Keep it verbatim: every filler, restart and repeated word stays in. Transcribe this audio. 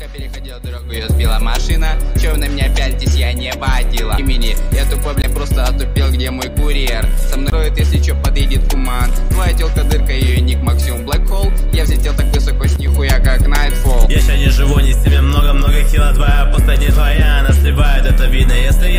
переходил дорогу, ее сбила машина. Че вы на меня пялитесь, я не водила. Имени, я тупой, бля, просто отупел, где мой курьер? Со мной роет, если че, подъедет куман. Твоя телка дырка, ее ник максимум Black Hole. Я взлетел так высоко с нихуя, как Nightfall. Я ща не живу, не с тебе много-много хила. Твоя пуста не твоя, она сливает, это видно. Если